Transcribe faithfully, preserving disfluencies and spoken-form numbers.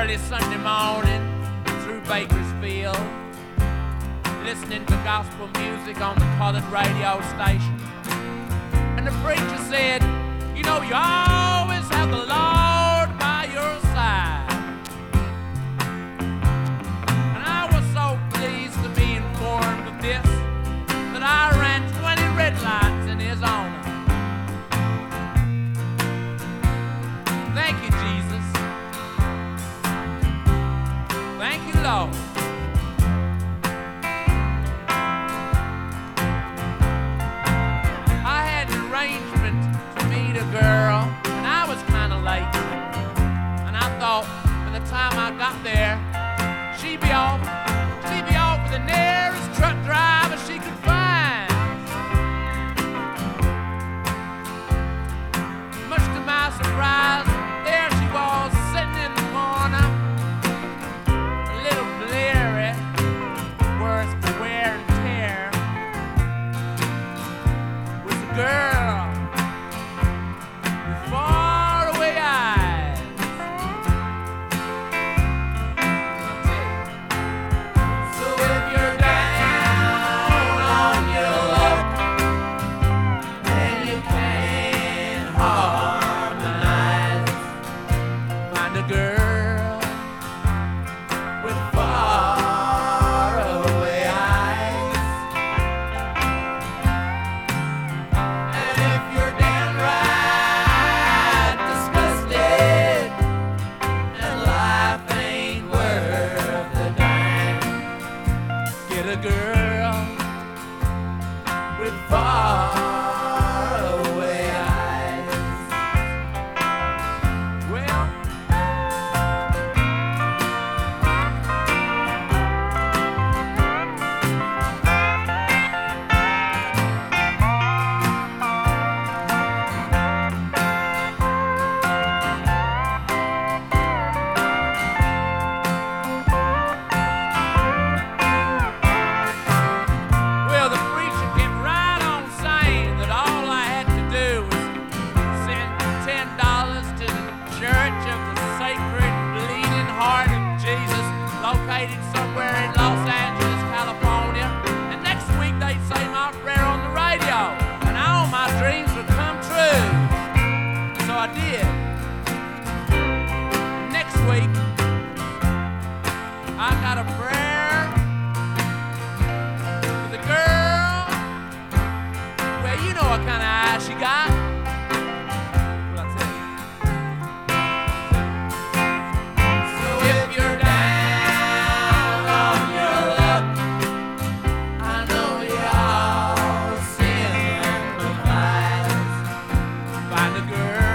early Sunday morning through Bakersfield, listening to gospel music on the colored radio station. And the preacher said, you know, you always have the Lord by your side. And I was so pleased to be informed of this that I ran twenty red lights in his honor. Thank you, Jesus. Thank you, Lord. I had an arrangement to meet a girl, and I was kind of late. And I thought by the time I got there, she'd be off, she'd be off with the nearest truck driver she could find. Much to my surprise, there she was sitting in the corner, a little bleary, worse for wear and tear, was a girl with faraway eyes. So if you're down on your luck and you can't harmonize, find a girl with faraway eyes. And if you're downright disgusted and life ain't worth the dime, get a girl with faraway eyes. Well, Well, the preacher kept right on saying that all I had to do was send ten dollars to the Church of the Sacred Bleeding Heart of Jesus, located somewhere in Los Angeles, California. And next week they'd say my prayer on the radio, and all my dreams would come true. So I did. Next week, I got a prayer for the girl. Well, you know what kind of eyes she got. Well, I'll tell you. So if you're down on your luck, I know y'all sympathize. Find a girl